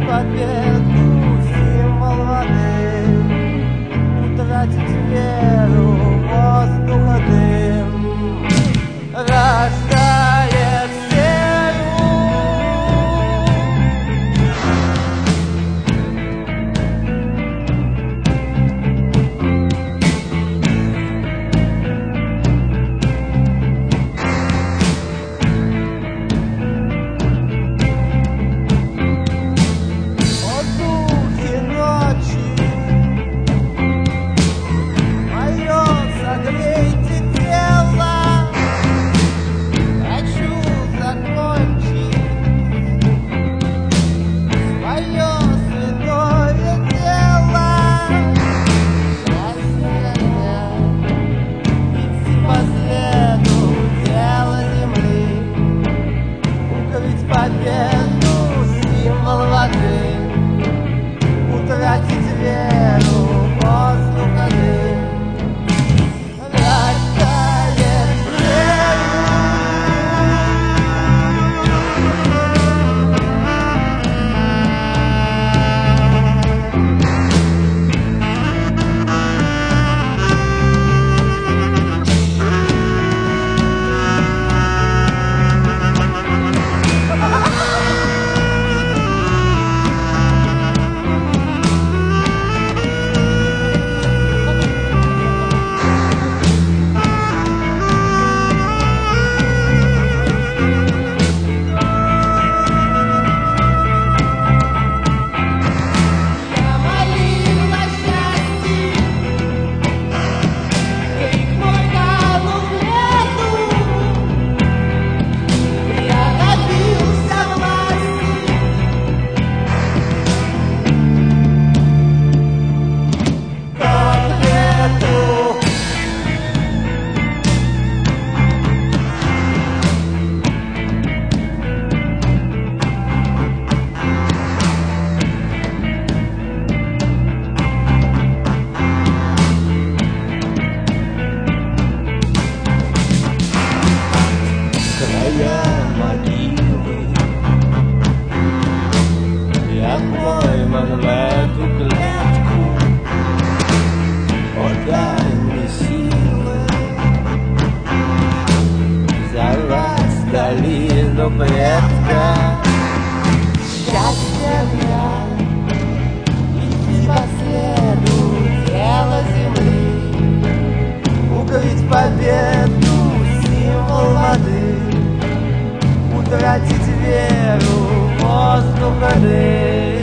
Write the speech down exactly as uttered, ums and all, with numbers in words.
победу, символ воды, утратить веру, воздуха дым рождает веру. О духе ночи, мое согрейте тело, хочу закончить свое святое дело. Идти по следу дела земли, укрыть победу, символ воды, утратить веру, воздуха дым рождает веру. Я молила счастье, крик мой канул в лету. Я добился власти, конфету. Края могилы, я пойман в эту клетку. О, дай мне силы взорвать долину предка. Счастье дня, идти по следу дела земли, укрыть победу, символ воды, утратить веру, воздуха дым.